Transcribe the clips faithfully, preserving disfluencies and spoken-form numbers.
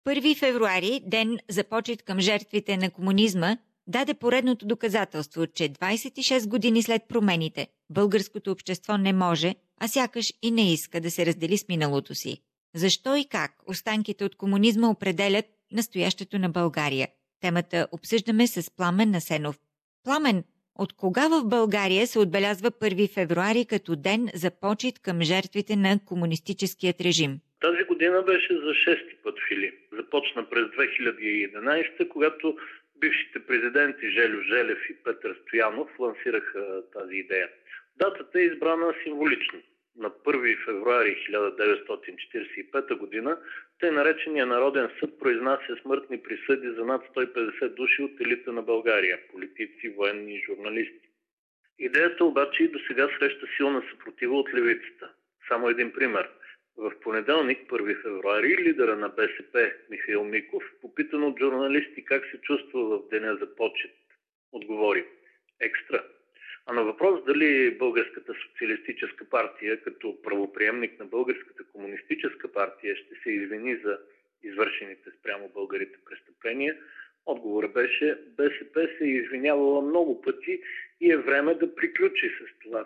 първи февруари, ден за почит към жертвите на комунизма, даде поредното доказателство, че двадесет и шест години след промените българското общество не може, а сякаш и не иска да се раздели с миналото си. Защо и как останките от комунизма определят настоящето на България? Темата обсъждаме с Пламен Асенов. Пламен, от кога в България се отбелязва първи февруари като ден за почит към жертвите на комунистическият режим? Тази година беше за шести път, Фили. Започна през две хиляди и единадесета, когато бившите президенти Жельо Желев и Петър Стоянов лансираха тази идея. Датата е избрана символично. На първи февруари хиляда деветстотин четиридесет и пета година тъй наречения Народен съд произнася смъртни присъди за над сто и петдесет души от елита на България – политици, военни и журналисти. Идеята обаче и до сега среща силна съпротива от левицата. Само един пример. В понеделник, първи февруари, лидера на БСП Михаил Миков, попитан от журналисти как се чувства в деня за почит, отговори: екстра. А на въпрос дали Българската социалистическа партия, като правоприемник на Българската комунистическа партия, ще се извини за извършените спрямо българите престъпления, отговорът беше: БСП се е извинявала много пъти и е време да приключи с това.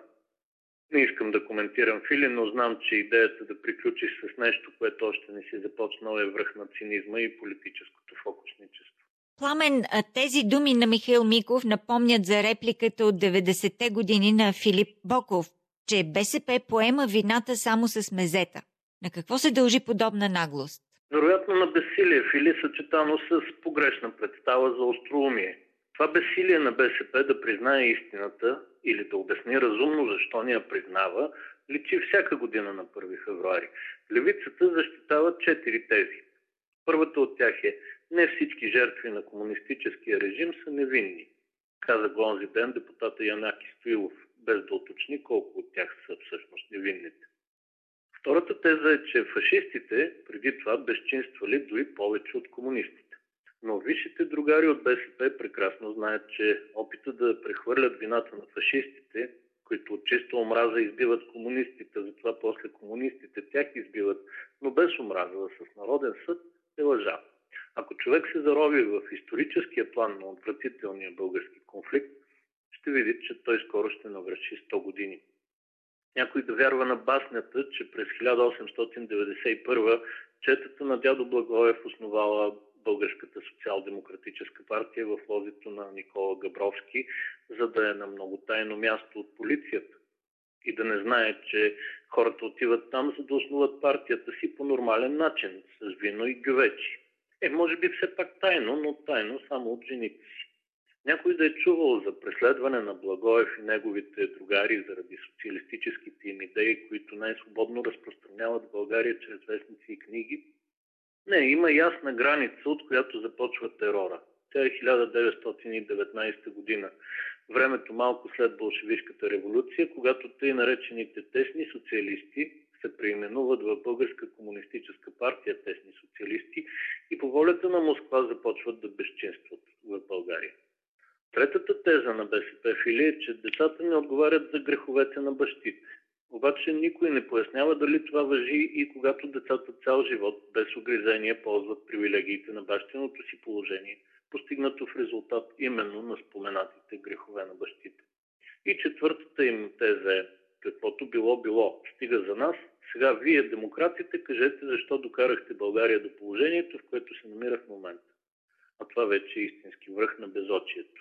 Не искам да коментирам, Фили, но знам, че идеята да приключиш с нещо, което още не си започнал, е връх на цинизма и политическото фокусничество. Пламен, тези думи на Михаил Миков напомнят за репликата от деветдесетте години на Филип Боков, че БСП поема вината само с мезета. На какво се дължи подобна наглост? Вероятно на безсилие, Фили, съчетано с погрешна представа за остроумие. Това безсилие на БСП да признае истината или да обясни разумно защо не я признава, личи всяка година на първи февруари. Левицата защитава четири тези. Първата от тях е: не всички жертви на комунистическия режим са невинни. Каза го онзи ден депутата Янаки Стоилов, без да уточни колко от тях са всъщност невинните. Втората теза е, че фашистите преди това безчинствали дори повече от комунистите. Но висшите другари от БСП прекрасно знаят, че опита да прехвърлят вината на фашистите, които от чиста омраза избиват комунистите, затова после комунистите тях избиват, но без омраза, с Народен съд, е лъжа. Ако човек се зарови в историческия план на отвратителния български конфликт, ще види, че той скоро ще навърши сто години. Някой да вярва на баснята, че през хиляда осемстотин деветдесет и първа четата на дядо Благоев основала Българската социал-демократическа партия в лозито на Никола Габровски, за да е на много тайно място от полицията и да не знае, че хората отиват там, за да основат партията си по нормален начин, с вино и гювечи. Е, може би все пак тайно, но тайно само от жените си. Някой да е чувал за преследване на Благоев и неговите другари заради социалистическите им идеи, които най-свободно разпространяват в България чрез вестници и книги? Не, има ясна граница, от която започва терора. Тя е хиляда деветстотин и деветнадесета година. Времето малко след болшевишката революция, когато тъй наречените тесни социалисти се преименуват в Българска комунистическа партия тесни социалисти и по волята на Москва започват да безчинстват в България. Третата теза на БСП, Фили, е, че децата не отговарят за греховете на бащите. Обаче никой не пояснява дали това важи и когато децата цял живот без огризение ползват привилегиите на бащиното си положение, постигнато в резултат именно на споменатите грехове на бащите. И четвъртата им теза е: каквото било било, стига за нас, сега вие, демократите, кажете защо докарахте България до положението, в което се намира в момента. А това вече е истински връх на безочието.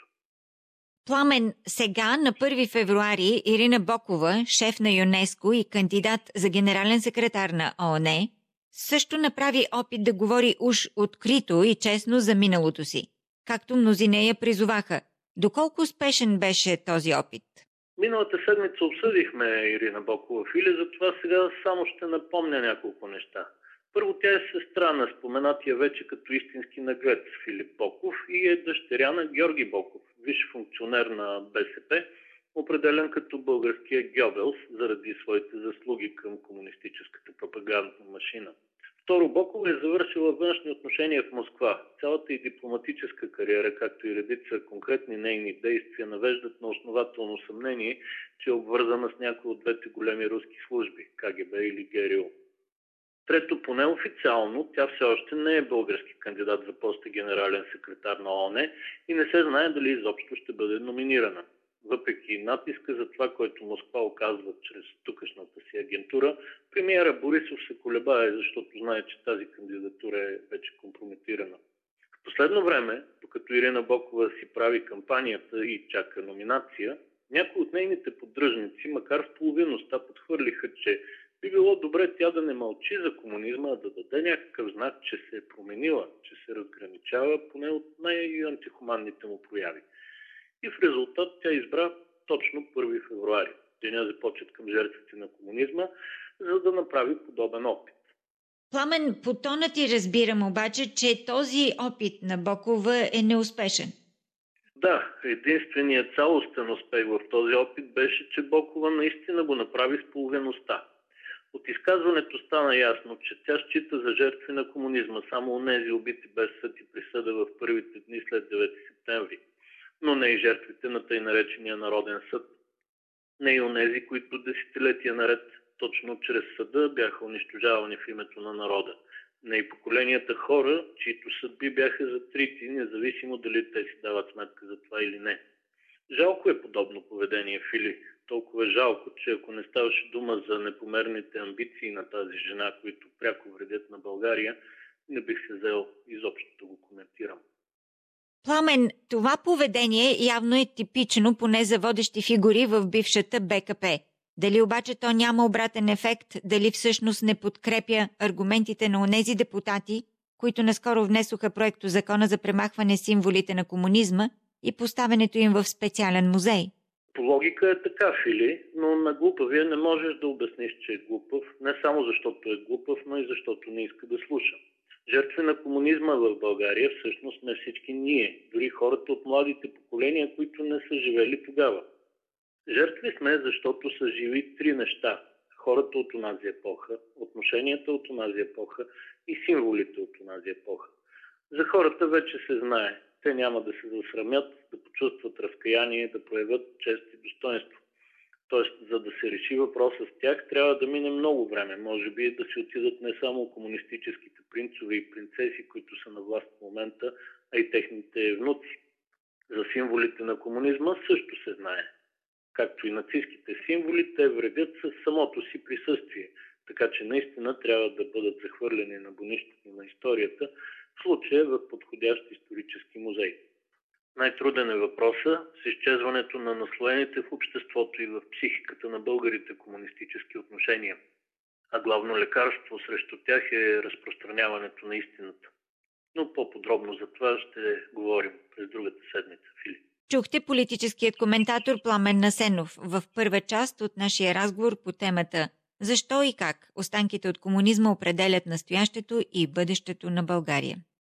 Пламен, сега на първи февруари Ирина Бокова, шеф на ЮНЕСКО и кандидат за генерален секретар на ООН, също направи опит да говори уж открито и честно за миналото си, както мнозина я призоваха. Доколко успешен беше този опит? Миналата седмица обсъдихме Ирина Бокова, Фили, затова сега само ще напомня няколко неща. Първо, тя е сестра на споменатия вече като истински наглед Филип Боков и е дъщеря на Георги Боков, висш функционер на БСП, определен като българския Гьобелс заради своите заслуги към комунистическата пропагандна машина. Второ, Бокова е завършила външни отношения в Москва. Цялата и дипломатическа кариера, както и редица конкретни нейни действия, навеждат на основателно съмнение, че е обвързана с някои от двете големи руски служби – ка ге бе или ге ер у. Трето, поне официално, тя все още не е български кандидат за поста генерален секретар на ООН и не се знае дали изобщо ще бъде номинирана. Въпреки натиска за това, което Москва оказва чрез тукашната си агентура, премиера Борисов се колебае, защото знае, че тази кандидатура е вече компрометирана. В последно време, докато Ирина Бокова си прави кампанията и чака номинация, някои от нейните поддръжници, макар в половиността, подхвърлиха, че би било добре тя да не мълчи за комунизма, а да даде някакъв знак, че се е променила, че се разграничава поне от най-антихуманните му прояви. И в резултат тя избра точно първи февруари, деня за почет към жертвите на комунизма, за да направи подобен опит. Пламен, по тона ти разбирам обаче, че този опит на Бокова е неуспешен. Да, единственият цялостен успех в този опит беше, че Бокова наистина го направи с половиността. От изказването стана ясно, че тя счита за жертви на комунизма само онези убити без съд и присъда в първите дни след девети септември, но не и жертвите на тъй наречения Народен съд. Не и онези, които десетилетия наред точно чрез съда бяха унищожавани в името на народа. Не и поколенията хора, чието съдби бяха затрити, независимо дали те си дават сметка за това или не. Жалко е подобно поведение, Фили. Толкова жалко, че ако не ставаше дума за непомерните амбиции на тази жена, които пряко вредят на България, не бих се взел изобщо да го коментирам. Пламен, това поведение явно е типично поне за водещи фигури в бившата БКП. Дали обаче то няма обратен ефект, дали всъщност не подкрепя аргументите на онези депутати, които наскоро внесоха проекто закона за премахване символите на комунизма и поставянето им в специален музей? По логика е така, Фили, но на глупавия не можеш да обясниш, че е глупав, не само защото е глупав, но и защото не иска да слуша. Жертви на комунизма в България всъщност сме всички ние, дори хората от младите поколения, които не са живели тогава. Жертви сме, защото са живи три неща. Хората от онази епоха, отношенията от онази епоха и символите от онази епоха. За хората вече се знае. Те няма да се засрамят, да почувстват разкаяние, да проявят чест и достоинство. Тоест, за да се реши въпроса с тях, трябва да мине много време. Може би да се отидат не само комунистическите принцове и принцеси, които са на власт в момента, а и техните внуци. За символите на комунизма също се знае. Както и нацистските символи, те вредят със самото си присъствие. Така че наистина трябва да бъдат захвърлени на бунищата на историята, в случая в подходящ исторически музей. Най-труден е въпроса с изчезването на наслоените в обществото и в психиката на българите комунистически отношения. А главно лекарство срещу тях е разпространяването на истината. Но по-подробно за това ще говорим през другата седмица, Филип. Чухте политическият коментатор Пламен Насенов в първа част от нашия разговор по темата «Защо и как останките от комунизма определят настоящето и бъдещето на България».